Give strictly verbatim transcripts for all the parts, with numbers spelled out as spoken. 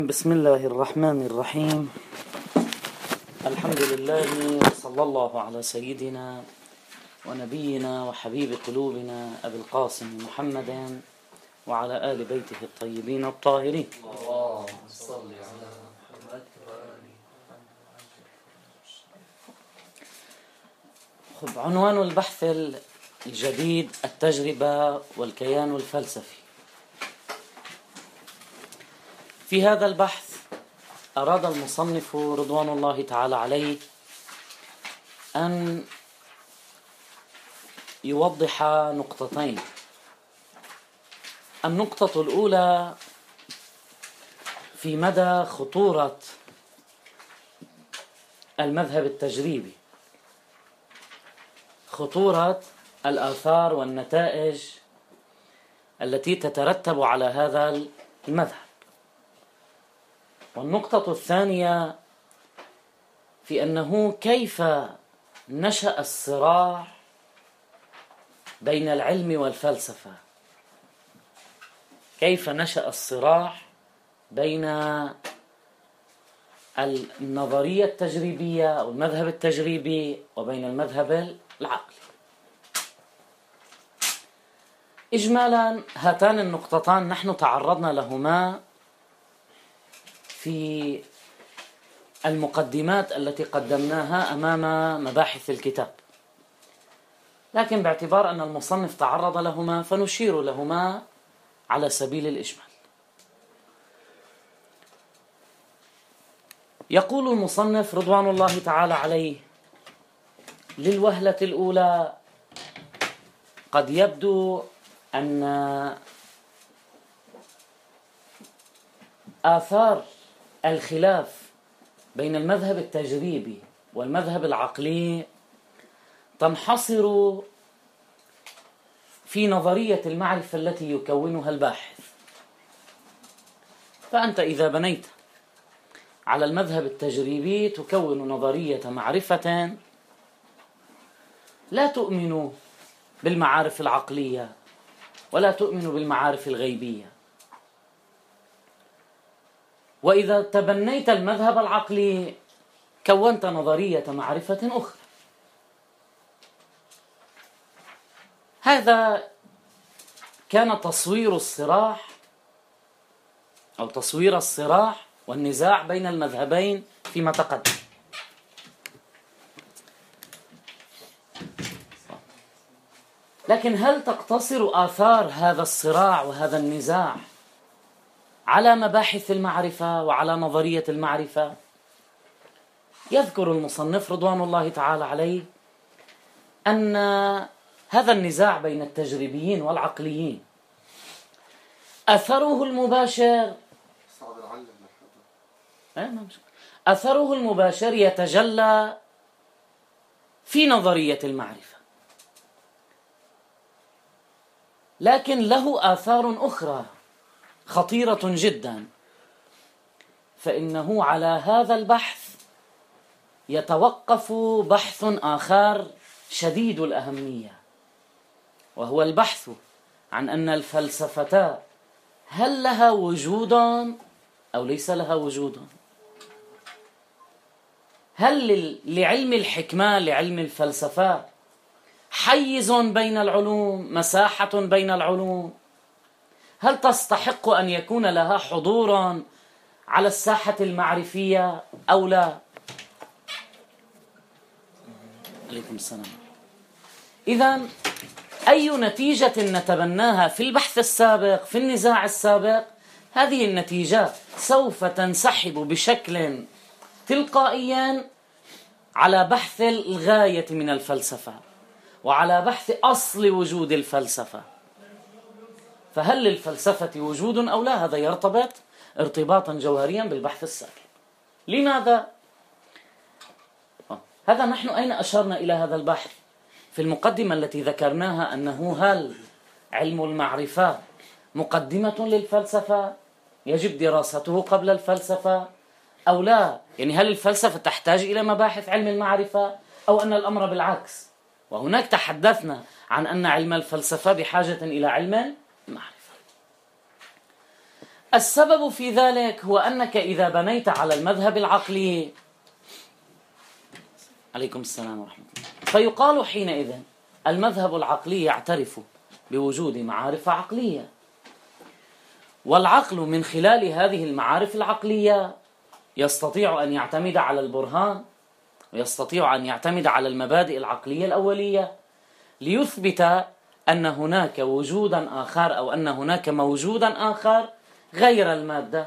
بسم الله الرحمن الرحيم. الحمد لله وصلى الله على سيدنا ونبينا وحبيب قلوبنا أبي القاسم محمد وعلى آل بيته الطيبين الطاهرين. اللهم صل على محمد. خب، عنوان البحث الجديد التجربة والكيان الفلسفي. في هذا البحث أراد المصنف رضوان الله تعالى عليه أن يوضح نقطتين. النقطة الأولى في مدى خطورة المذهب التجريبي، خطورة الآثار والنتائج التي تترتب على هذا المذهب. والنقطة الثانية في أنه كيف نشأ الصراع بين العلم والفلسفة، كيف نشأ الصراع بين النظرية التجريبية أو المذهب التجريبي وبين المذهب العقلي. إجمالا هاتان النقطتان نحن تعرضنا لهما في المقدمات التي قدمناها أمام مباحث الكتاب، لكن باعتبار أن المصنف تعرض لهما فنشير لهما على سبيل الإجمال. يقول المصنف رضوان الله تعالى عليه: للوهلة الأولى قد يبدو أن آثار الخلاف بين المذهب التجريبي والمذهب العقلي تنحصر في نظرية المعرفة التي يكونها الباحث. فأنت إذا بنيت على المذهب التجريبي تكون نظرية معرفة لا تؤمن بالمعارف العقلية ولا تؤمن بالمعارف الغيبية. وإذا تبنيت المذهب العقلي كونت نظرية معرفة أخرى. هذا كان تصوير الصراع أو تصوير الصراع والنزاع بين المذهبين فيما تقدم. لكن هل تقتصر آثار هذا الصراع وهذا النزاع على مباحث المعرفة وعلى نظرية المعرفة؟ يذكر المصنف رضوان الله تعالى عليه أن هذا النزاع بين التجريبيين والعقليين أثره المباشر أثره المباشر يتجلى في نظرية المعرفة، لكن له آثار أخرى خطيرة جدا. فإنه على هذا البحث يتوقف بحث آخر شديد الأهمية، وهو البحث عن أن الفلسفة هل لها وجود أو ليس لها وجود؟ هل لعلم الحكمة لعلم الفلسفة حيز بين العلوم، مساحة بين العلوم؟ هل تستحق أن يكون لها حضور على الساحة المعرفية أو لا؟ عليكم السلام. إذن أي نتيجة نتبناها في البحث السابق في النزاع السابق، هذه النتيجة سوف تنسحب بشكل تلقائي على بحث الغاية من الفلسفة وعلى بحث أصل وجود الفلسفة. فهل للفلسفة وجود أو لا؟ هذا يرتبط ارتباطا جوهريا بالبحث السابق. لماذا؟ هذا نحن أين أشرنا إلى هذا البحث؟ في المقدمة التي ذكرناها أنه هل علم المعرفة مقدمة للفلسفة يجب دراسته قبل الفلسفة أو لا؟ يعني هل الفلسفة تحتاج إلى مباحث علم المعرفة أو أن الأمر بالعكس؟ وهناك تحدثنا عن أن علم الفلسفة بحاجة إلى علم المعرفة. السبب في ذلك هو أنك إذا بنيت على المذهب العقلي، عليكم السلام ورحمة الله، فيقال حينئذ المذهب العقلي يعترف بوجود معارف عقلية، والعقل من خلال هذه المعارف العقلية يستطيع أن يعتمد على البرهان، ويستطيع أن يعتمد على المبادئ العقلية الأولية ليثبت أن هناك وجودا آخر، أو أن هناك موجودا آخر غير المادة.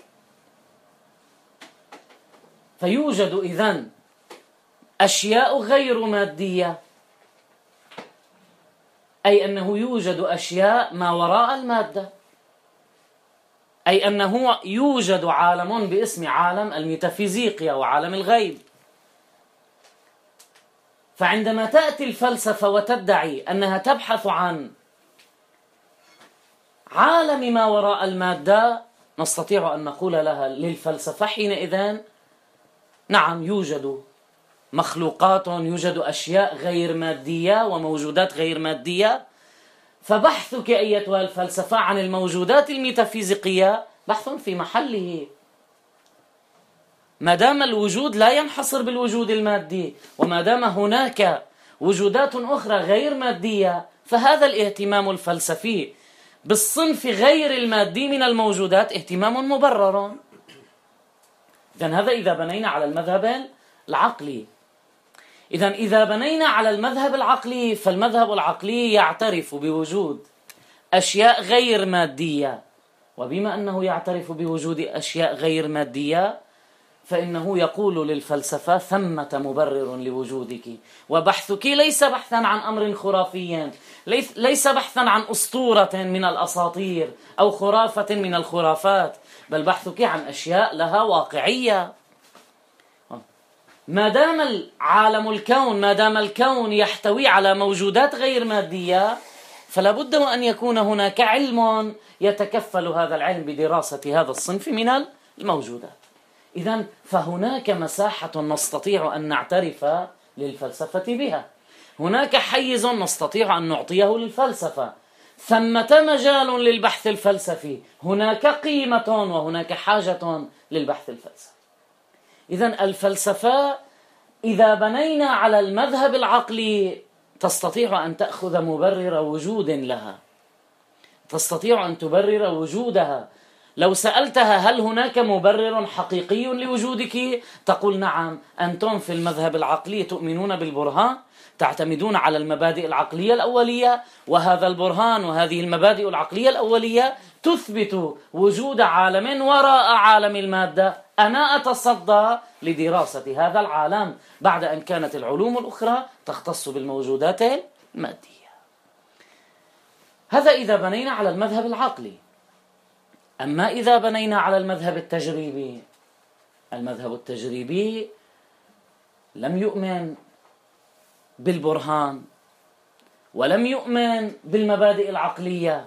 فيوجد إذن أشياء غير مادية، أي أنه يوجد أشياء ما وراء المادة، أي أنه يوجد عالم باسم عالم الميتافيزيقيا وعالم الغيب. فعندما تأتي الفلسفة وتدعي أنها تبحث عن عالم ما وراء المادة، نستطيع أن نقول لها للفلسفة حينئذ نعم يوجد مخلوقات، يوجد أشياء غير مادية وموجودات غير مادية، فبحثك أيتها الفلسفة عن الموجودات الميتافيزيقية بحث في محله، ما دام الوجود لا ينحصر بالوجود المادي، وما دام هناك وجودات أخرى غير مادية، فهذا الاهتمام الفلسفي بالصنف غير المادي من الموجودات اهتمام مبرر. إذن هذا إذا بنينا على المذهب العقلي. إذن إذا بنينا على المذهب العقلي، فالمذهب العقلي يعترف بوجود أشياء غير مادية، وبما أنه يعترف بوجود أشياء غير مادية فإنه يقول للفلسفة ثمة مبرر لوجودك، وبحثك ليس بحثا عن أمر خرافي، ليس بحثا عن أسطورة من الأساطير أو خرافة من الخرافات، بل بحثك عن أشياء لها واقعية. ما دام العالم الكون ما دام الكون يحتوي على موجودات غير مادية، فلا بد أن يكون هناك علم يتكفل هذا العلم بدراسة هذا الصنف من الموجودات. إذن فهناك مساحة نستطيع أن نعترف للفلسفة بها، هناك حيز نستطيع أن نعطيه للفلسفة، ثمة مجال للبحث الفلسفي، هناك قيمة وهناك حاجة للبحث الفلسفي. إذن الفلسفة إذا بنينا على المذهب العقلي تستطيع أن تأخذ مبرر وجود لها، تستطيع أن تبرر وجودها. لو سألتها هل هناك مبرر حقيقي لوجودك، تقول نعم، أنتم في المذهب العقلي تؤمنون بالبرهان، تعتمدون على المبادئ العقلية الأولية، وهذا البرهان وهذه المبادئ العقلية الأولية تثبت وجود عالم وراء عالم المادة. أنا أتصدى لدراسة هذا العالم بعد أن كانت العلوم الأخرى تختص بالموجودات المادية. هذا إذا بنينا على المذهب العقلي. أما إذا بنينا على المذهب التجريبي، المذهب التجريبي لم يؤمن بالبرهان ولم يؤمن بالمبادئ العقلية،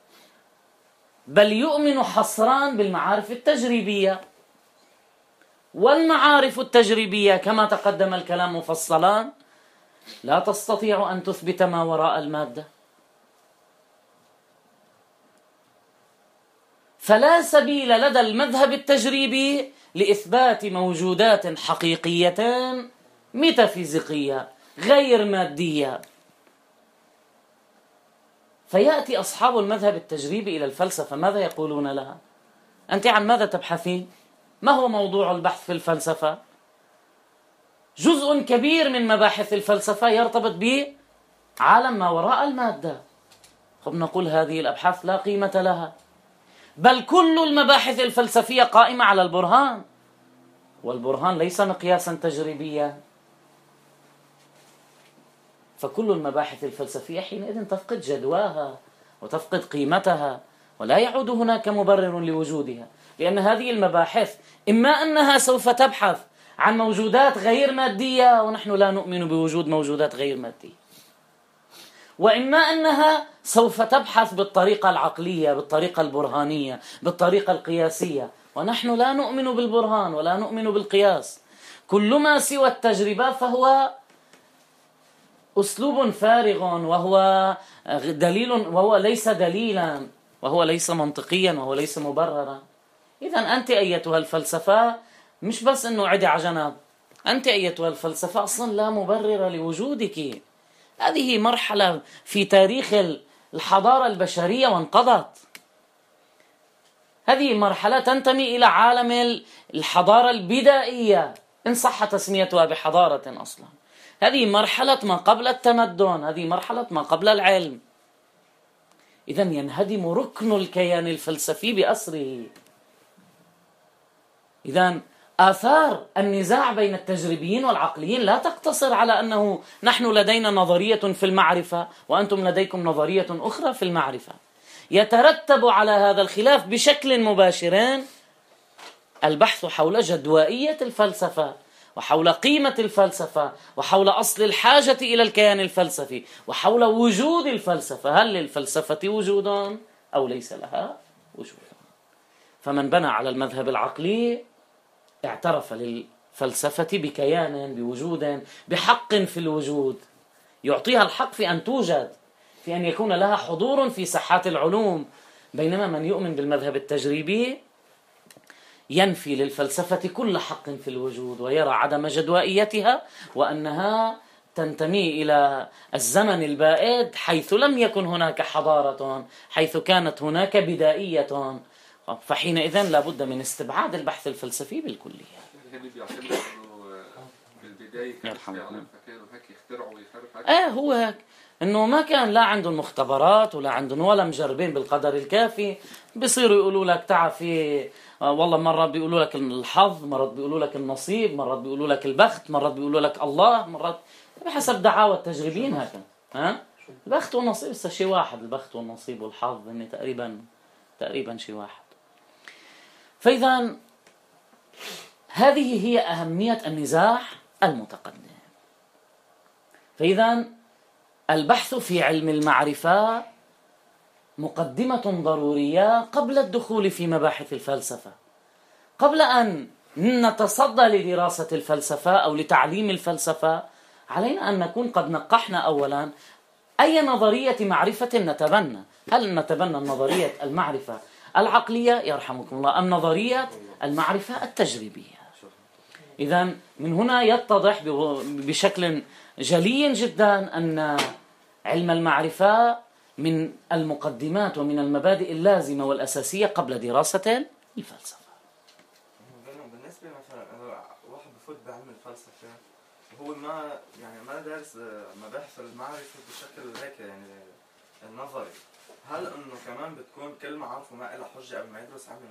بل يؤمن حصرا بالمعارف التجريبية. والمعارف التجريبية كما تقدم الكلام مفصلا لا تستطيع أن تثبت ما وراء المادة، فلا سبيل لدى المذهب التجريبي لإثبات موجودات حقيقية ميتافيزيقية غير مادية. فيأتي أصحاب المذهب التجريبي إلى الفلسفة، ماذا يقولون لها؟ أنت عن ماذا تبحثين؟ ما هو موضوع البحث في الفلسفة؟ جزء كبير من مباحث الفلسفة يرتبط بعالم ما وراء المادة. خب نقول هذه الأبحاث لا قيمة لها، بل كل المباحث الفلسفية قائمة على البرهان، والبرهان ليس مقياسا تجريبيا. فكل المباحث الفلسفية حينئذ تفقد جدواها وتفقد قيمتها، ولا يعود هناك مبرر لوجودها، لأن هذه المباحث إما أنها سوف تبحث عن موجودات غير مادية ونحن لا نؤمن بوجود موجودات غير مادية، وإما أنها سوف تبحث بالطريقة العقلية، بالطريقة البرهانية، بالطريقة القياسية، ونحن لا نؤمن بالبرهان ولا نؤمن بالقياس. كل ما سوى التجربة فهو أسلوب فارغ، وهو دليل وهو ليس دليلا، وهو ليس منطقيا وهو ليس مبررا. إذن أنت أيتها الفلسفة مش بس أنه عدي عجنب، أنت أيتها الفلسفة أصلا لا مبرر لوجودك. هذه مرحلة في تاريخ الحضارة البشرية وانقضت. هذه مرحلة تنتمي إلى عالم الحضارة البدائية إن صح تسميتها بحضارة أصلا. هذه مرحلة ما قبل التمدن، هذه مرحلة ما قبل العلم. إذن ينهدم ركن الكيان الفلسفي بأسره. إذن آثار النزاع بين التجريبيين والعقليين لا تقتصر على أنه نحن لدينا نظرية في المعرفة وأنتم لديكم نظرية أخرى في المعرفة. يترتب على هذا الخلاف بشكل مباشر البحث حول جدوائية الفلسفة وحول قيمة الفلسفة وحول أصل الحاجة إلى الكيان الفلسفي وحول وجود الفلسفة. هل للفلسفة وجود أو ليس لها وجود؟ فمن بنى على المذهب العقلي اعترف للفلسفة بكيان، بوجود، بحق في الوجود، يعطيها الحق في أن توجد، في أن يكون لها حضور في ساحات العلوم. بينما من يؤمن بالمذهب التجريبي ينفي للفلسفة كل حق في الوجود ويرى عدم جدوائيتها وأنها تنتمي إلى الزمن البائد حيث لم يكن هناك حضارة، حيث كانت هناك بدائية. فحينئذ لابد من استبعاد البحث الفلسفي بالكلية. اه هو هيك، انه ما كان لا عندهم مختبرات ولا عندهم ولا مجربين بالقدر الكافي. بيصيروا يقولوا لك تعال في والله مرة بيقولوا لك الحظ، مرات بيقولوا لك النصيب، مرات بيقولوا لك البخت، مرات بيقولوا لك الله، مرات بحسب دعاوى التجريبيين هكذا. ها البخت والنصيب بس شيء واحد، البخت والنصيب والحظ هن تقريبا تقريبا شيء واحد. فإذا هذه هي أهمية النزاع المتقدم. فإذا البحث في علم المعرفة مقدمة ضرورية قبل الدخول في مباحث الفلسفة. قبل أن نتصدى لدراسة الفلسفة أو لتعليم الفلسفة علينا أن نكون قد نقحنا أولا أي نظرية معرفة نتبنى. هل نتبنى النظرية المعرفة العقلية يرحمكم الله أم نظرية المعرفة التجريبية؟ إذن من هنا يتضح بشكل جلي جدا أن علم المعرفة من المقدمات ومن المبادئ اللازمة والأساسية قبل دراسة الفلسفة. بالنسبة مثلا واحد بفوت بعلم الفلسفة هو ما يعني ما دارس مباحث المعرفة بشكل هيك يعني النظري، هل انه كمان بتكون كل معارفه ما لها حجة قبل ما يدرس علم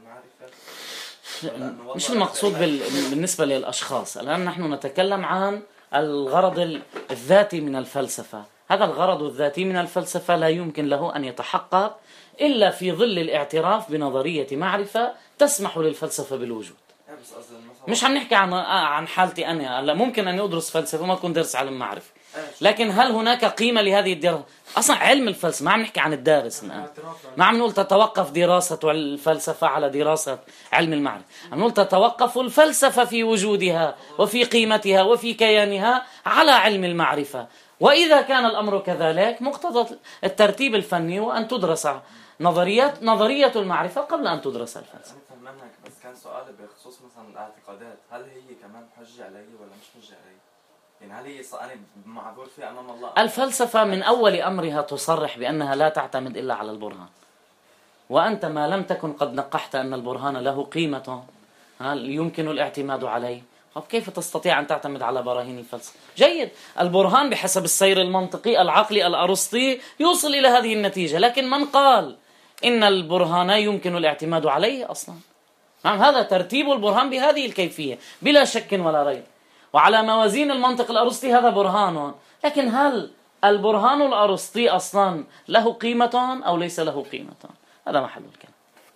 المعرفة؟ مش المقصود بال... بالنسبة للأشخاص. الآن نحن نتكلم عن الغرض الذاتي من الفلسفة. هذا الغرض الذاتي من الفلسفة لا يمكن له أن يتحقق إلا في ظل الاعتراف بنظرية معرفة تسمح للفلسفة بالوجود. مش عم نحكي عن عن حالتي أنا. هلا ممكن أن أدرس فلسفة وما أكون درس علم معرفة، لكن هل هناك قيمة لهذه الدراسة؟ أصلا علم الفلسفة ما عم نحكي عن الدارس الآن، ما عم نقول تتوقف دراسة الفلسفة على دراسة علم المعرفة، عم نقول تتوقف الفلسفة في وجودها وفي قيمتها وفي كيانها على علم المعرفة. وإذا كان الأمر كذلك مقتضى الترتيب الفني وأن تدرس نظريات نظرية المعرفة قبل أن تدرس الفلسفة. بس كان سؤالي بخصوص مثلا الاعتقادات، هل هي كمان حجة علي ولا مش حجة علي؟ يعني هل هي أنا معذور فيها أمام الله؟ الفلسفة من أول أمرها تصرح بأنها لا تعتمد إلا على البرهان، وأنت ما لم تكن قد نقحت أن البرهان له قيمة هل يمكن الاعتماد عليه، طب كيف تستطيع أن تعتمد على براهين الفلسفة؟ جيد، البرهان بحسب السير المنطقي العقلي الأرسطي يوصل إلى هذه النتيجة، لكن من قال إن البرهان يمكن الاعتماد عليه أصلا؟ نعم، هذا ترتيب البرهان بهذه الكيفية بلا شك ولا ريب، وعلى موازين المنطق الأرسطي هذا برهان. لكن هل البرهان الأرسطي أصلا له قيمة أو ليس له قيمة؟ هذا محل الكلام.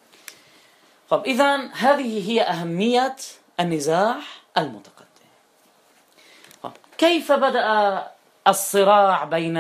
طب إذن هذه هي أهمية النزاع المتقدم. طب كيف بدأ الصراع بين،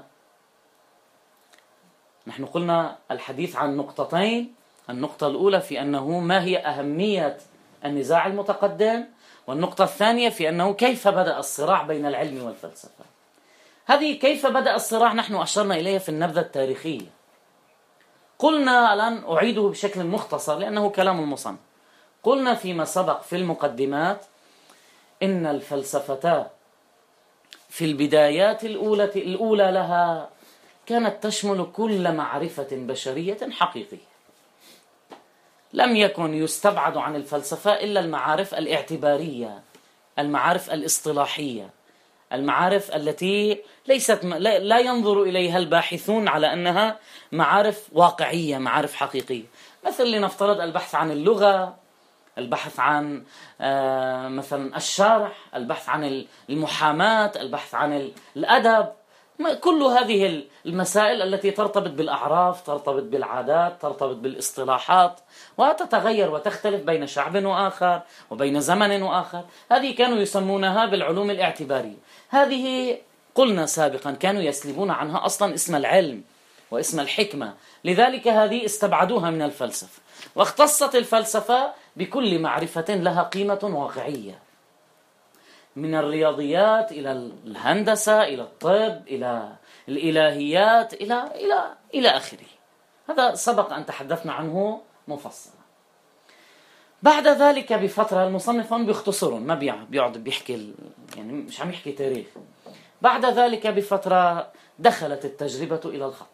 نحن قلنا الحديث عن نقطتين، النقطة الأولى في أنه ما هي أهمية النزاع المتقدم، والنقطة الثانية في أنه كيف بدأ الصراع بين العلم والفلسفة. هذه كيف بدأ الصراع نحن أشرنا إليها في النبذة التاريخية، قلنا الآن أعيده بشكل مختصر لأنه كلام المصنف. قلنا فيما سبق في المقدمات إن الفلسفة في البدايات الأولى الأولى لها كانت تشمل كل معرفة بشرية حقيقية. لم يكن يستبعد عن الفلسفة إلا المعارف الاعتبارية، المعارف الاصطلاحية، المعارف التي ليست لا ينظر إليها الباحثون على أنها معارف واقعية، معارف حقيقية، مثل لنفترض البحث عن اللغة، البحث عن مثلا الشرح، البحث عن المحاماة، البحث عن الأدب. كل هذه المسائل التي ترتبط بالأعراف، ترتبط بالعادات، ترتبط بالاصطلاحات، وتتغير وتختلف بين شعب وآخر وبين زمن وآخر، هذه كانوا يسمونها بالعلوم الاعتبارية. هذه قلنا سابقا كانوا يسلبون عنها أصلا اسم العلم واسم الحكمة، لذلك هذه استبعدوها من الفلسفة، واختصت الفلسفة بكل معرفة لها قيمة واقعية، من الرياضيات إلى الهندسة إلى الطب إلى الإلهيات إلى إلى إلى آخره. هذا سبق أن تحدثنا عنه مفصلا. بعد ذلك بفترة المصنف بيختصرون، ما بيقعد بيحكي، يعني مش عم يحكي تاريخ. بعد ذلك بفترة دخلت التجربة إلى الخط.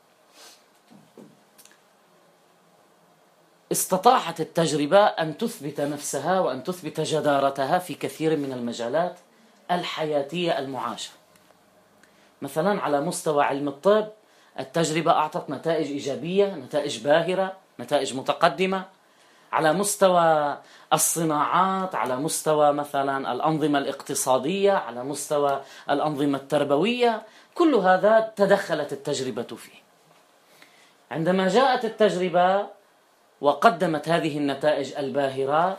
استطاعت التجربة أن تثبت نفسها وأن تثبت جدارتها في كثير من المجالات الحياتية المعاشة. مثلا على مستوى علم الطب التجربة أعطت نتائج إيجابية، نتائج باهرة، نتائج متقدمة. على مستوى الصناعات، على مستوى مثلا الأنظمة الاقتصادية، على مستوى الأنظمة التربوية، كل هذا تدخلت التجربة فيه. عندما جاءت التجربة وقدمت هذه النتائج الباهرة،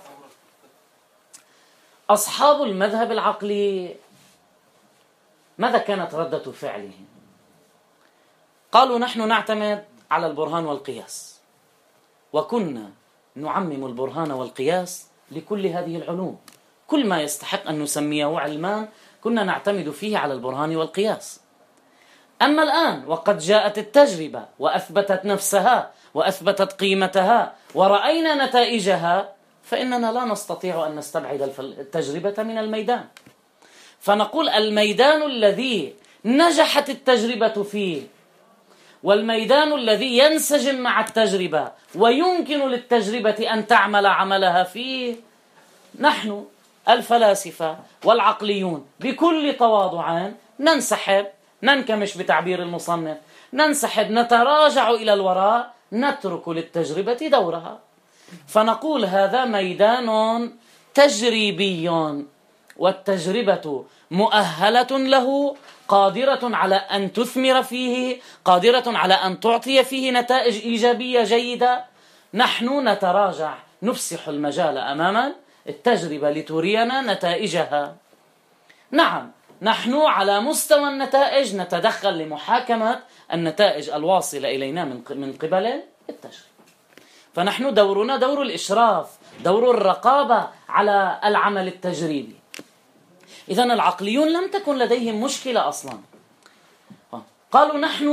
أصحاب المذهب العقلي ماذا كانت ردة فعلهم؟ قالوا نحن نعتمد على البرهان والقياس، وكنا نعمم البرهان والقياس لكل هذه العلوم. كل ما يستحق أن نسميه علمان كنا نعتمد فيه على البرهان والقياس. أما الآن وقد جاءت التجربة وأثبتت نفسها وأثبتت قيمتها ورأينا نتائجها، فإننا لا نستطيع أن نستبعد التجربة من الميدان، فنقول الميدان الذي نجحت التجربة فيه والميدان الذي ينسجم مع التجربة ويمكن للتجربة أن تعمل عملها فيه، نحن الفلاسفة والعقليون بكل تواضع ننسحب، ننكمش بتعبير المصنف، ننسحب، نتراجع إلى الوراء، نترك للتجربة دورها، فنقول هذا ميدان تجريبي والتجربة مؤهلة له، قادرة على أن تثمر فيه، قادرة على أن تعطي فيه نتائج إيجابية جيدة. نحن نتراجع، نفسح المجال أمام التجربة لترينا نتائجها. نعم، نحن على مستوى النتائج نتدخل لمحاكمة النتائج الواصلة إلينا من قبل التجربة، فنحن دورنا دور الإشراف، دور الرقابة على العمل التجريبي. إذن العقليون لم تكن لديهم مشكلة أصلا. قالوا نحن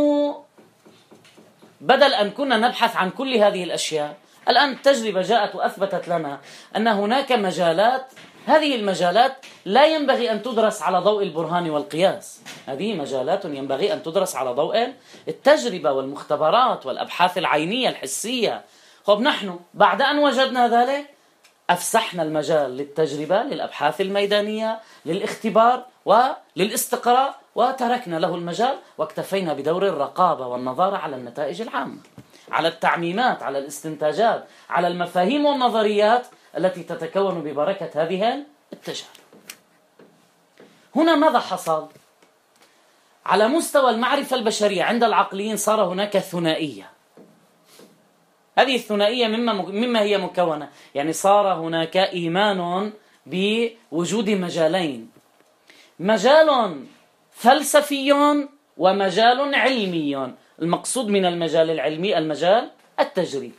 بدل أن كنا نبحث عن كل هذه الأشياء، الآن التجربة جاءت وأثبتت لنا أن هناك مجالات، هذه المجالات لا ينبغي أن تدرس على ضوء البرهان والقياس، هذه مجالات ينبغي أن تدرس على ضوء التجربة والمختبرات والأبحاث العينية الحسية. خب نحن بعد أن وجدنا ذلك أفسحنا المجال للتجربة، للأبحاث الميدانية، للاختبار وللاستقراء، وتركنا له المجال واكتفينا بدور الرقابة والنظارة على النتائج العامة، على التعميمات، على الاستنتاجات، على المفاهيم والنظريات التي تتكون ببركة هذه التجارب. هنا ماذا حصل؟ على مستوى المعرفة البشرية عند العقليين صار هناك ثنائية. هذه الثنائية مما مما هي مكونة، يعني صار هناك إيمان بوجود مجالين، مجال فلسفي ومجال علمي. المقصود من المجال العلمي المجال التجريبي.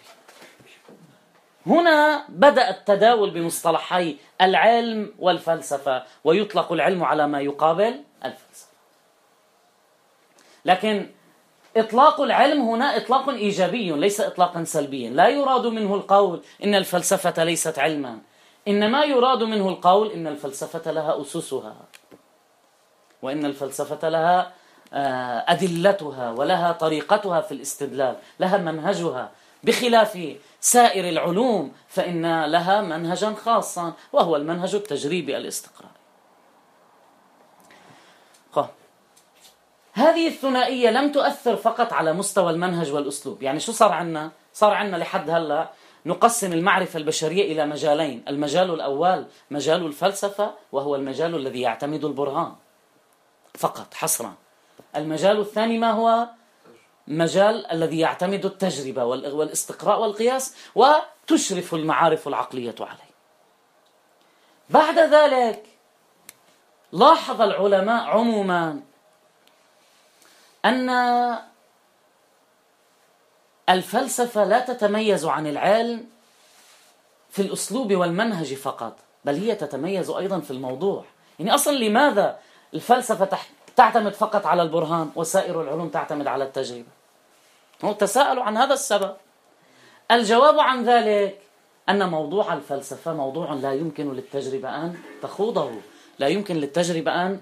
هنا بدأ التداول بمصطلحي العلم والفلسفة، ويطلق العلم على ما يقابل الفلسفة. لكن إطلاق العلم هنا إطلاق إيجابي ليس إطلاقا سلبيا، لا يراد منه القول إن الفلسفة ليست علما، إنما يراد منه القول إن الفلسفة لها أسسها، وإن الفلسفة لها أدلتها ولها طريقتها في الاستدلال، لها منهجها، بخلاف سائر العلوم فإن لها منهجا خاصا وهو المنهج التجريبي الاستقراري. هذه الثنائية لم تؤثر فقط على مستوى المنهج والأسلوب. يعني شو صار عنا؟ صار عنا لحد هلأ نقسم المعرفة البشرية إلى مجالين. المجال الأول مجال الفلسفة، وهو المجال الذي يعتمد البرهان فقط حصرا. المجال الثاني ما هو؟ مجال الذي يعتمد التجربة والاستقراء والقياس، وتشرف المعارف العقلية عليه. بعد ذلك لاحظ العلماء عموما أن الفلسفة لا تتميز عن العلم في الأسلوب والمنهج فقط، بل هي تتميز أيضا في الموضوع. يعني أصلا لماذا الفلسفة تعتمد فقط على البرهان وسائر العلوم تعتمد على التجربة؟ تساءلوا عن هذا السبب. الجواب عن ذلك أن موضوع الفلسفة موضوع لا يمكن للتجربة أن تخوضه، لا يمكن للتجربة أن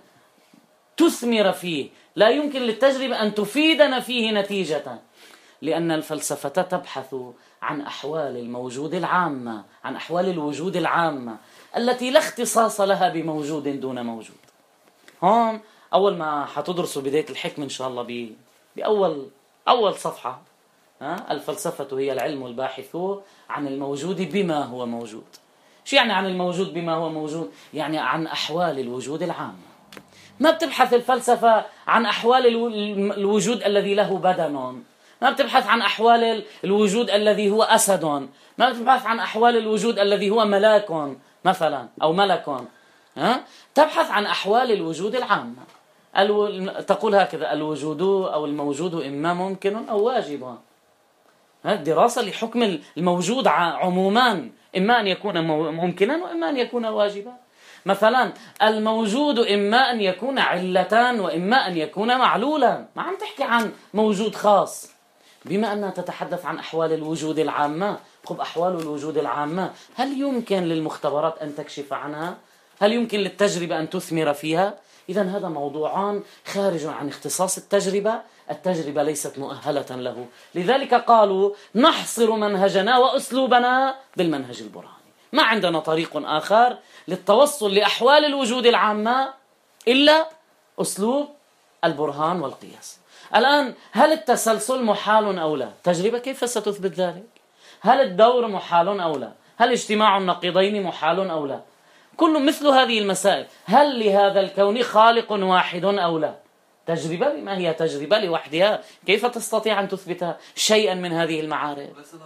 تثمر فيه، لا يمكن للتجربة أن تفيدنا فيه نتيجة، لأن الفلسفة تبحث عن أحوال الموجود العامة، عن أحوال الوجود العامة التي لا اختصاص لها بموجود دون موجود. هون أول ما حتدرسوا بداية الحكمة إن شاء الله بأول أول صفحة، ها؟ الفلسفة هي العلم الباحث عن الموجود بما هو موجود. شو يعني عن الموجود بما هو موجود؟ يعني عن أحوال الوجود العامة. ما بتبحث الفلسفة عن أحوال الوجود الذي له بدن، ما بتبحث عن أحوال الوجود الذي هو أسد، ما بتبحث عن أحوال الوجود الذي هو ملاك مثلا أو ملك، ها؟ تبحث عن أحوال الوجود العامة. الو... تقول هكذا: الوجود أو الموجود إما ممكن أو واجب. هذه دراسة لحكم الموجود عموما، إما أن يكون ممكنا وإما أن يكون واجبا. مثلا الموجود إما أن يكون علتان وإما أن يكون معلولا. ما عم تحكي عن موجود خاص. بما أنها تتحدث عن أحوال الوجود العامة، خب أحوال الوجود العامة هل يمكن للمختبرات أن تكشف عنها؟ هل يمكن للتجربة أن تثمر فيها؟ إذن هذا موضوعان خارج عن اختصاص التجربة، التجربة ليست مؤهلة له. لذلك قالوا: نحصر منهجنا وأسلوبنا بالمنهج البرهاني، ما عندنا طريق آخر للتوصل لأحوال الوجود العامة إلا أسلوب البرهان والقياس. الآن هل التسلسل محال أو لا؟ تجربة كيف ستثبت ذلك؟ هل الدور محال أو لا؟ هل اجتماع النقيضين محال أو لا؟ كل مثل هذه المسائل. هل لهذا الكون خالق واحد أو لا؟ تجربة بما هي تجربة لوحدها كيف تستطيع أن تثبت شيئا من هذه المعارف؟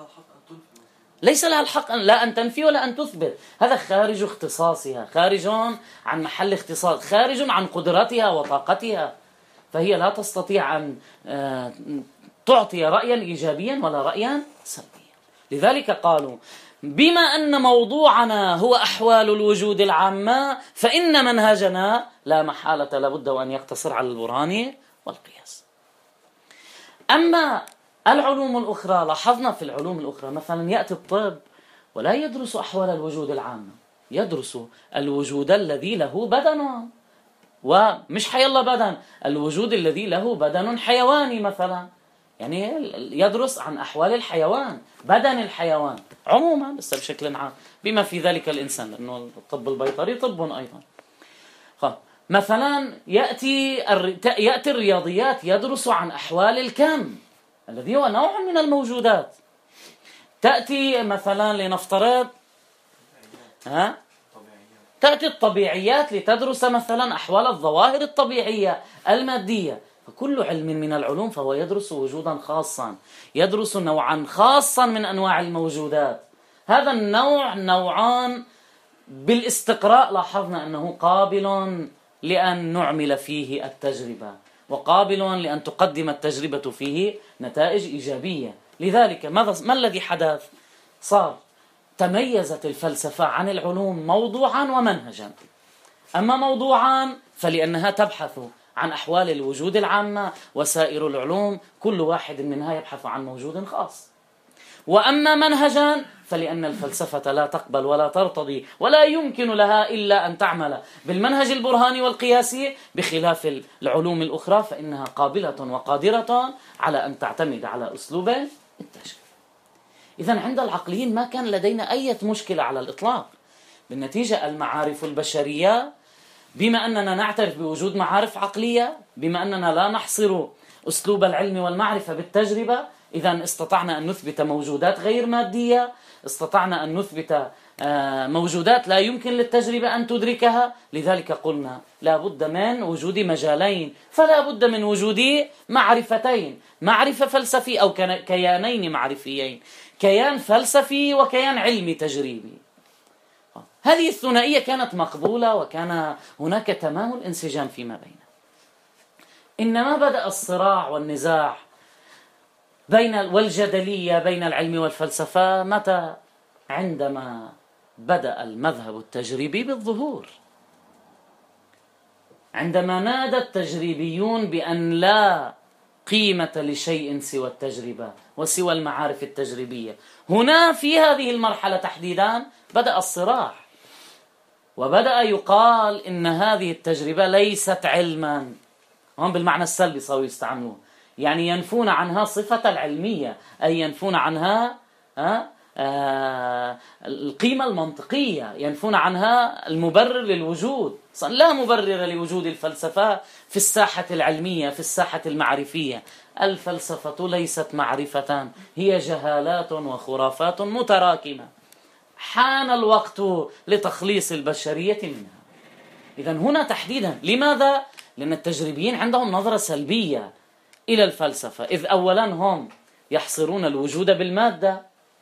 ليس لها الحق أن لا أن تنفي ولا أن تثبت. هذا خارج اختصاصها، خارج عن محل اختصاص، خارج عن قدرتها وطاقتها، فهي لا تستطيع أن تعطي رأيا إيجابيا ولا رأيا سلبيا. لذلك قالوا: بما أن موضوعنا هو أحوال الوجود العامة، فإن منهجنا لا محالة لابد أن يقتصر على البرهان والقياس. أما العلوم الأخرى، لاحظنا في العلوم الأخرى مثلا يأتي الطب ولا يدرس أحوال الوجود العامة، يدرس الوجود الذي له بدن، ومش حيالله بدن، الوجود الذي له بدن حيواني مثلا، يعني يدرس عن أحوال الحيوان، بدن الحيوان عموما بس بشكل عام، بما في ذلك الإنسان، لأنه الطب البيطري طب أيضا. مثلا يأتي يأتي الرياضيات يدرس عن أحوال الكم الذي هو نوع من الموجودات. تأتي مثلا لنفترض ها تأتي الطبيعيات لتدرس مثلا أحوال الظواهر الطبيعية المادية. فكل علم من العلوم فهو يدرس وجودا خاصا، يدرس نوعا خاصا من أنواع الموجودات. هذا النوع نوعان بالاستقراء لاحظنا أنه قابل لأن نعمل فيه التجربة، وقابل لأن تقدم التجربة فيه نتائج إيجابية. لذلك ماذا ما الذي حدث؟ صار تميزت الفلسفة عن العلوم موضوعا ومنهجا. أما موضوعا فلأنها تبحث عن أحوال الوجود العامة وسائر العلوم، كل واحد منها يبحث عن موجود خاص. وأما منهجا فلأن الفلسفة لا تقبل ولا ترتضي ولا يمكن لها إلا أن تعمل بالمنهج البرهاني والقياسي، بخلاف العلوم الأخرى فإنها قابلة وقادرة على أن تعتمد على أسلوب التشريع. إذن عند العقليين ما كان لدينا أي مشكلة على الإطلاق. بالنتيجة المعارف البشرية، بما أننا نعترف بوجود معارف عقلية، بما أننا لا نحصر أسلوب العلم والمعرفة بالتجربة، إذن استطعنا أن نثبت موجودات غير مادية، استطعنا أن نثبت موجودات لا يمكن للتجربة أن تدركها. لذلك قلنا لا بد من وجود مجالين، فلا بد من وجود معرفتين، معرفة فلسفي أو كيانين معرفيين، كيان فلسفي وكيان علمي تجريبي. هذه الثنائية كانت مقبولة وكان هناك تمام الانسجام فيما بينها. إنما بدأ الصراع والنزاع بين والجدلية بين العلم والفلسفة متى؟ عندما بدأ المذهب التجريبي بالظهور، عندما نادى التجريبيون بأن لا قيمة لشيء سوى التجربة وسوى المعارف التجريبية. هنا في هذه المرحلة تحديدا بدأ الصراع، وبدأ يقال إن هذه التجربة ليست علما. هم بالمعنى السلبي صاروا يستعملوه، يعني ينفون عنها صفة العلمية، أي ينفون عنها آه آه القيمة المنطقية، ينفون عنها المبرر للوجود. لا مبرر لوجود الفلسفة في الساحة العلمية، في الساحة المعرفية. الفلسفة ليست معرفة، هي جهالات وخرافات متراكمة، حان الوقت لتخليص البشرية منها. إذن هنا تحديدا لماذا؟ لأن التجريبيين عندهم نظرة سلبية إلى الفلسفة، إذ أولا هم يحصرون الوجود بالمادة،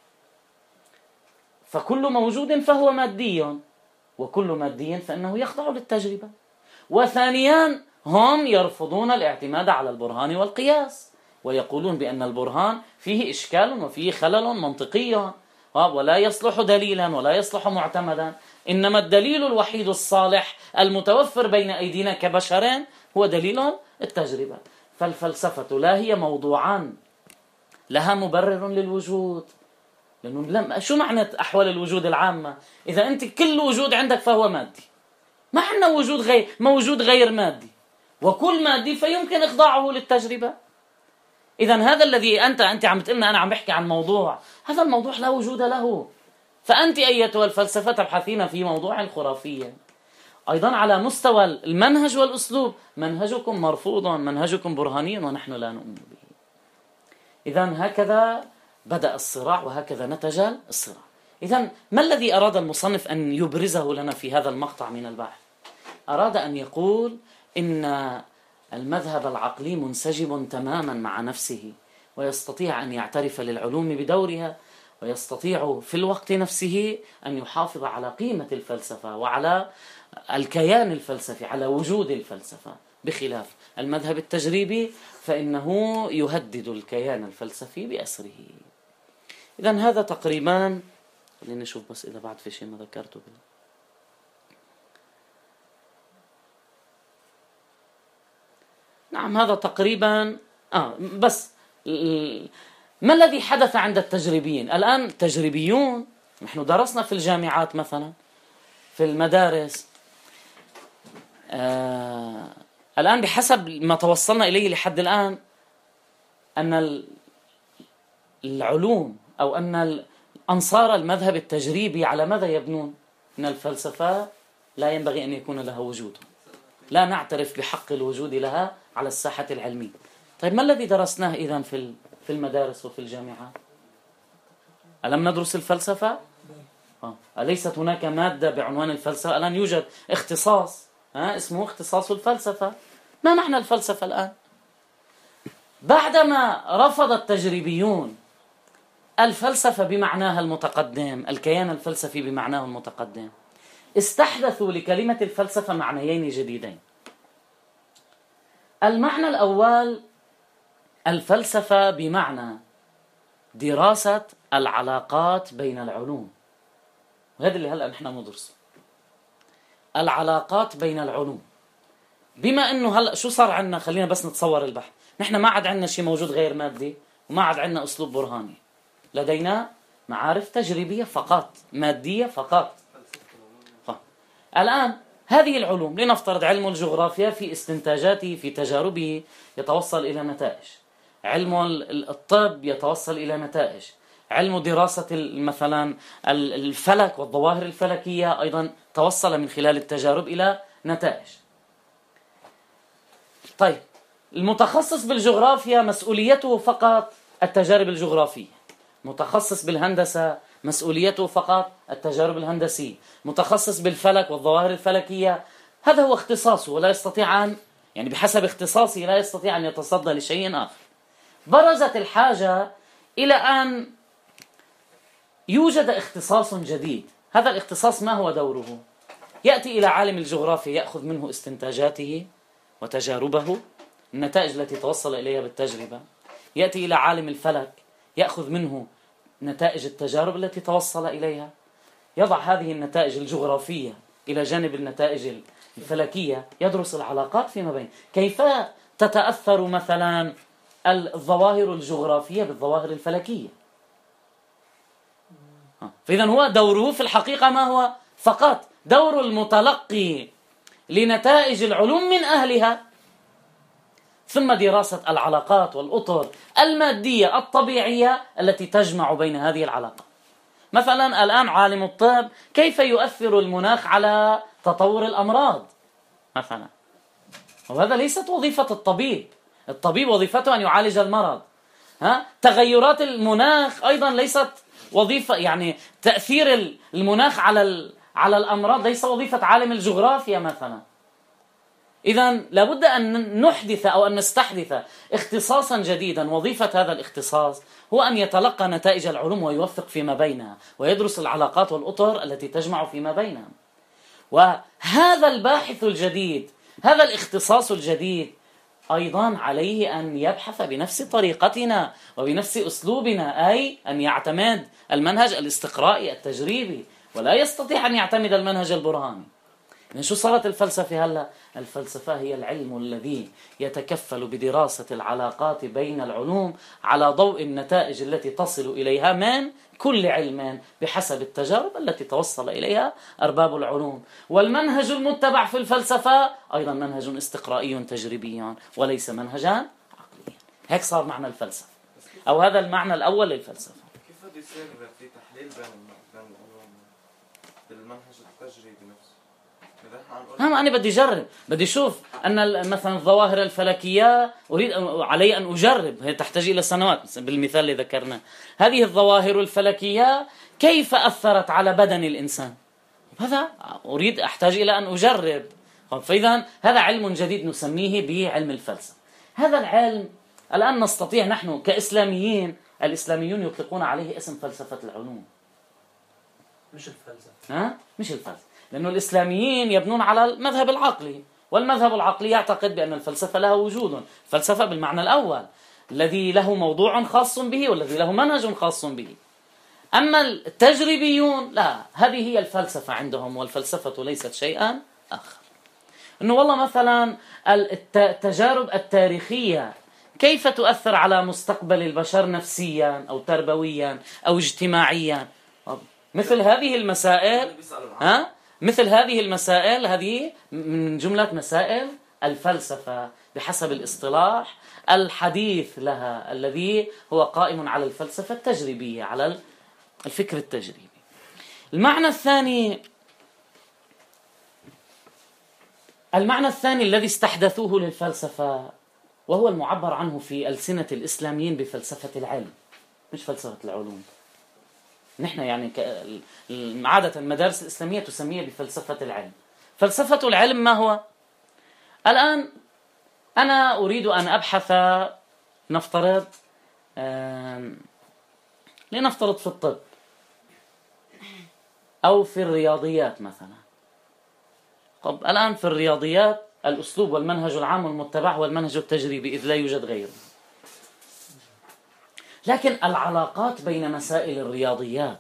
فكل موجود فهو مادي، وكل مادي فإنه يخضع للتجربة. وثانيا هم يرفضون الاعتماد على البرهان والقياس، ويقولون بأن البرهان فيه إشكال وفيه خلل منطقي ولا يصلح دليلا ولا يصلح معتمدا، إنما الدليل الوحيد الصالح المتوفر بين أيدينا كبشر هو دليل التجربة. فالفلسفة لا هي موضوعا لها مبرر للوجود، لأنه شو معنى أحوال الوجود العامة؟ إذا أنت كل وجود عندك فهو مادي، ما عندنا وجود غير موجود غير مادي، وكل مادي فيمكن إخضاعه للتجربة. إذن هذا الذي أنت أنت عم تقولنا أنا عم بحكي عن موضوع، هذا الموضوع لا وجود له، فأنت أيتها الفلسفة تبحثين في موضوع خرافي. أيضا على مستوى المنهج والأسلوب، منهجكم مرفوض، منهجكم برهاني ونحن لا نؤمن به. إذن هكذا بدأ الصراع وهكذا نتج الصراع. إذن ما الذي أراد المصنف أن يبرزه لنا في هذا المقطع من البحث؟ أراد أن يقول إن المذهب العقلي منسجم تماما مع نفسه، ويستطيع أن يعترف للعلوم بدورها، ويستطيع في الوقت نفسه أن يحافظ على قيمة الفلسفة وعلى الكيان الفلسفي، على وجود الفلسفة، بخلاف المذهب التجريبي فإنه يهدد الكيان الفلسفي بأسره. إذن هذا تقريبا، خلينا نشوف بس إذا بعد في شيء ما ذكرته بنا. نعم هذا تقريبا آه بس ما الذي حدث عند التجريبيين؟ الآن التجريبيون نحن درسنا في الجامعات مثلا، في المدارس، آه الآن بحسب ما توصلنا إليه لحد الآن أن العلوم أو أن أنصار المذهب التجريبي على ماذا يبنون؟ أن الفلسفة لا ينبغي أن يكون لها وجود، لا نعترف بحق الوجود لها على الساحة العلمية. طيب ما الذي درسناه إذن في في المدارس وفي الجامعات؟ ألم ندرس الفلسفة؟ آه. أليست هناك مادة بعنوان الفلسفة؟ الآن يوجد اختصاص ها اسمه اختصاص الفلسفة. ما معنى الفلسفة الآن؟ بعدما رفض التجريبيون الفلسفة بمعناها المتقدم، الكيان الفلسفي بمعناه المتقدم، استحدثوا لكلمة الفلسفة معنيين جديدين. المعنى الأول الفلسفة بمعنى دراسة العلاقات بين العلوم، وهذا اللي هلأ نحن ندرسه، العلاقات بين العلوم. بما أنه هلأ شو صار عنا، خلينا بس نتصور البحث. نحن ما عاد عنا شيء موجود غير مادي، وما عاد عنا أسلوب برهاني، لدينا معارف تجريبية فقط، مادية فقط. الآن هذه العلوم، لنفترض علم الجغرافيا في استنتاجاته في تجاربه يتوصل إلى نتائج، علم الطب يتوصل إلى نتائج، علم دراسة مثلا الفلك والظواهر الفلكية أيضا توصل من خلال التجارب إلى نتائج. طيب، المتخصص بالجغرافيا مسؤوليته فقط التجارب الجغرافية، متخصص بالهندسة مسؤوليته فقط التجارب الهندسية، متخصص بالفلك والظواهر الفلكية هذا هو اختصاصه، ولا يستطيع أن يعني بحسب اختصاصه لا يستطيع أن يتصدى لشيء آخر. برزت الحاجة إلى أن يوجد اختصاص جديد. هذا الاختصاص ما هو دوره؟ يأتي إلى عالم الجغرافيا يأخذ منه استنتاجاته وتجاربه، النتائج التي توصل إليها بالتجربة. يأتي إلى عالم الفلك يأخذ منه نتائج التجارب التي توصل إليها، يضع هذه النتائج الجغرافية إلى جانب النتائج الفلكية، يدرس العلاقات فيما بين، كيف تتأثر مثلا الظواهر الجغرافية بالظواهر الفلكية. فإذا هو دوره في الحقيقة ما هو؟ فقط دور المتلقي لنتائج العلوم من أهلها، ثم دراسة العلاقات والأطر المادية الطبيعية التي تجمع بين هذه العلاقات. مثلا الآن عالم الطب كيف يؤثر المناخ على تطور الأمراض مثلا، وهذا ليست وظيفة الطبيب. الطبيب وظيفته أن يعالج المرض. ها؟ تغيرات المناخ أيضا ليست وظيفة، يعني تأثير المناخ على على الأمراض ليس وظيفة عالم الجغرافيا مثلا. إذن لابد أن نحدث أو أن نستحدث اختصاصا جديدا. وظيفة هذا الاختصاص هو أن يتلقى نتائج العلوم ويوفق فيما بينها، ويدرس العلاقات والأطر التي تجمع فيما بينها. وهذا الباحث الجديد، هذا الاختصاص الجديد أيضا عليه أن يبحث بنفس طريقتنا وبنفس أسلوبنا، أي أن يعتمد المنهج الاستقرائي التجريبي، ولا يستطيع أن يعتمد المنهج البرهاني. يعني شو صارت الفلسفة هلا؟ الفلسفة هي العلم الذي يتكفل بدراسة العلاقات بين العلوم على ضوء النتائج التي تصل إليها من كل علم بحسب التجارب التي توصل إليها أرباب العلوم. والمنهج المتبع في الفلسفة أيضا منهج استقرائي تجريبي وليس منهجا عقليا. هيك صار معنى الفلسفة، أو هذا المعنى الأول للفلسفة. كيف بده يصير في تحليل بين العلوم بالمنهج التجريبي نفسه؟ نعم، أنا بدي أجرب، بدي أشوف أن مثلا الظواهر الفلكية أريد علي أن أجرب، هي تحتاج إلى سنوات. بالمثال اللي ذكرناه، هذه الظواهر الفلكية كيف أثرت على بدن الإنسان؟ هذا أريد أحتاج إلى أن أجرب. فإذا هذا علم جديد نسميه بعلم الفلسفة. هذا العلم الآن نستطيع نحن كإسلاميين، الإسلاميون يطلقون عليه اسم فلسفة العلوم، مش الفلسفة. ها؟ مش الفلسفة، لأنه الإسلاميين يبنون على المذهب العقلي، والمذهب العقلي يعتقد بأن الفلسفة لها وجود. فلسفة بالمعنى الأول الذي له موضوع خاص به والذي له منهج خاص به. أما التجريبيون لا، هذه هي الفلسفة عندهم، والفلسفة ليست شيئا آخر. إنه والله مثلا التجارب التاريخية كيف تؤثر على مستقبل البشر نفسيا أو تربويا أو اجتماعيا، مثل هذه المسائل. ها؟ مثل هذه المسائل، هذه من جملة مسائل الفلسفة بحسب الاصطلاح الحديث لها، الذي هو قائم على الفلسفة التجريبية، على الفكر التجريبي. المعنى الثاني المعنى الثاني الذي استحدثوه للفلسفة، وهو المعبر عنه في ألسنة الإسلاميين بفلسفة العلم، مش فلسفة العلوم. نحن يعني عادة المدارس الإسلامية تسميها بفلسفة العلم. فلسفة العلم ما هو؟ الآن أنا أريد أن أبحث، نفترض لنفترض في الطب أو في الرياضيات مثلا. طب الآن في الرياضيات الأسلوب والمنهج العام المتبع هو المنهج التجريبي، إذ لا يوجد غيره. لكن العلاقات بين مسائل الرياضيات،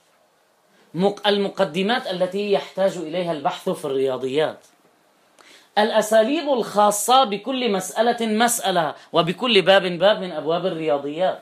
المقدمات التي يحتاج إليها البحث في الرياضيات، الأساليب الخاصة بكل مسألة مسألة وبكل باب باب من أبواب الرياضيات.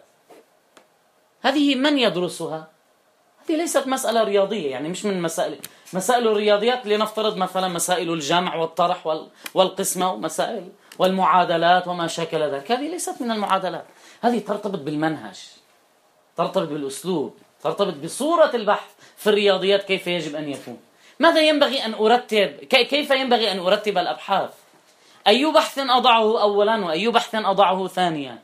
هذه من يدرسها؟ هذه ليست مسألة رياضية، يعني مش من مسائل مسائل الرياضيات. لنفترض مثلا مسائل الجمع والطرح والقسمة ومسائل والمعادلات وما شاكل ذلك، هذه ليست من المعادلات. هذه ترتبط بالمنهج، ترتبط بالأسلوب، ترتبط بصورة البحث في الرياضيات كيف يجب أن يكون. ماذا ينبغي أن أرتب؟ كيف ينبغي أن أرتب الأبحاث؟ أي بحث أضعه أولا وأي بحث أضعه ثانيا؟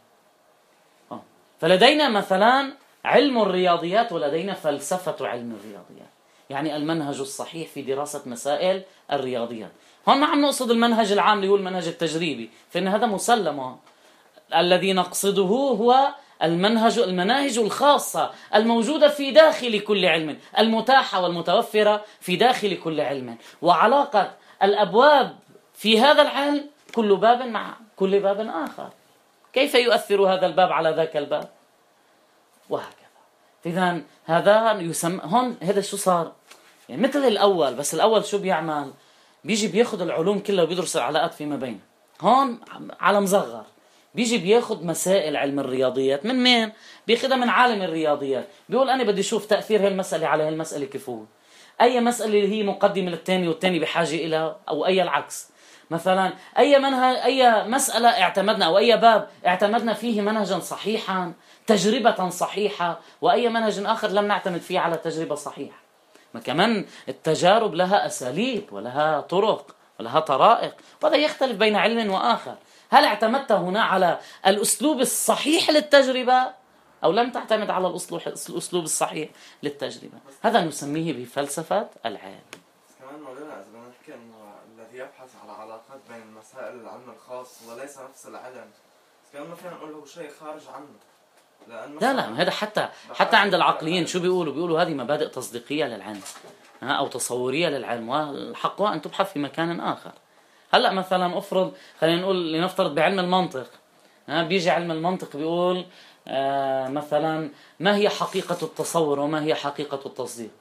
فلدينا مثلا علم الرياضيات ولدينا فلسفة علم الرياضيات، يعني المنهج الصحيح في دراسة مسائل الرياضيات. هون ما عم نقصد المنهج العام اللي هو المنهج التجريبي، فإن هذا مسلم. الذي نقصده هو المنهج المناهج الخاصة الموجودة في داخل كل علم، المتاحة والمتوفرة في داخل كل علم، وعلاقة الأبواب في هذا العلم كل باب مع كل باب آخر، كيف يؤثر هذا الباب على ذاك الباب، وهكذا. إذن هذا يسمى هون. هذا شو صار؟ يعني مثل الأول، بس الأول شو بيعمل؟ بيجي بياخد العلوم كلها وبيدرس العلاقات فيما بينها. هون على مصغر بيجي بياخد مسائل علم الرياضيات. من مين؟ بياخدها من عالم الرياضيات. بيقول أنا بدي أشوف تأثير هالمسألة على هالمسألة كيف هو. أي مسألة هي مقدمة للتاني والتاني بحاجة إلى، أو أي العكس. مثلا أي منهج، أي مسألة اعتمدنا أو أي باب اعتمدنا فيه منهجا صحيحا، تجربة صحيحة، وأي منهج آخر لم نعتمد فيه على تجربة صحيحة. ما كمان التجارب لها أساليب ولها طرق ولها طرائق، وهذا يختلف بين علم وآخر. هل اعتمدت هنا على الأسلوب الصحيح للتجربة أو لم تعتمد على الأسلوب الصحيح للتجربة؟ هذا نسميه بفلسفة العلم. كمان مولانا إذا بدنا نحكي إنه الذي يبحث على علاقات بين مسائل العلم الخاص وليس نفس العلم، كمان ما فينا نقول له شيء خارج عنه. لا لا، هذا حتى حتى عند العقليين شو بيقولوا؟ بيقولوا هذه مبادئ تصديقية للعلم أو تصورية للعلم، والحق أن تبحث في مكان آخر. هلأ مثلا أفرض، خلينا نقول لنفترض بعلم المنطق، بيجي علم المنطق بيقول آه مثلا ما هي حقيقة التصور وما هي حقيقة التصديق.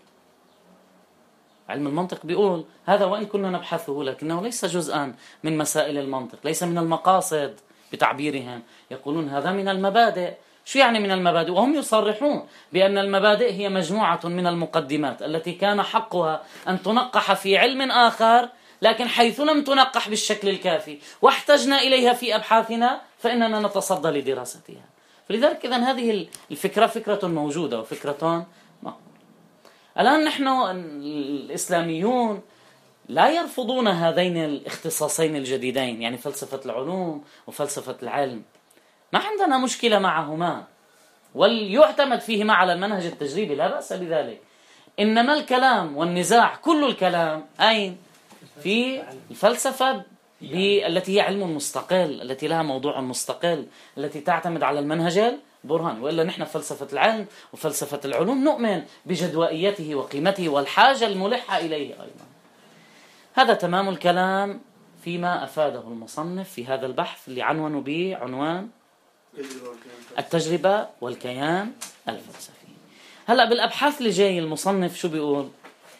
علم المنطق بيقول هذا وإن كنا نبحثه لكنه ليس جزءا من مسائل المنطق، ليس من المقاصد بتعبيرهم. يقولون هذا من المبادئ. شو يعني من المبادئ؟ وهم يصرحون بأن المبادئ هي مجموعة من المقدمات التي كان حقها أن تنقح في علم آخر، لكن حيث لم تنقح بالشكل الكافي واحتجنا إليها في أبحاثنا فإننا نتصدى لدراستها. فلذلك إذن هذه الفكرة فكرة موجودة وفكرة مقبولة. الآن نحن الإسلاميون لا يرفضون هذين الاختصاصين الجديدين، يعني فلسفة العلوم وفلسفة العلم، ما عندنا مشكلة معهما، وليعتمد فيهما على المنهج التجريبي، لا بأس بذلك. إنما الكلام والنزاع كل الكلام أين؟ في الفلسفة التي هي علم مستقل، التي لها موضوع مستقل، التي تعتمد على المنهج البرهاني. وإلا نحن فلسفة العلم وفلسفة العلوم نؤمن بجدوائيته وقيمته والحاجة الملحة إليه أيضا. هذا تمام الكلام فيما أفاده المصنف في هذا البحث اللي عنونه بعنوان التجربة والكيان الفلسفي. هلأ بالأبحاث اللي جاي المصنف شو بيقول؟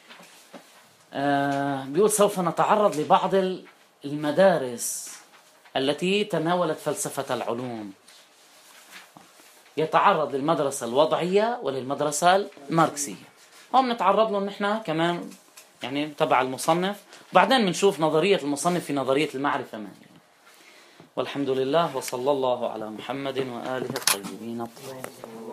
آه بيقول سوف نتعرض لبعض المدارس التي تناولت فلسفة العلوم. يتعرض للمدرسة الوضعية وللمدرسة الماركسية. هم نتعرض لهم نحن كمان، يعني تبع المصنف، وبعدين بنشوف نظرية المصنف في نظرية المعرفة ما هي. والحمد لله، وصلى الله على محمد وآله الطيبين الطاهرين.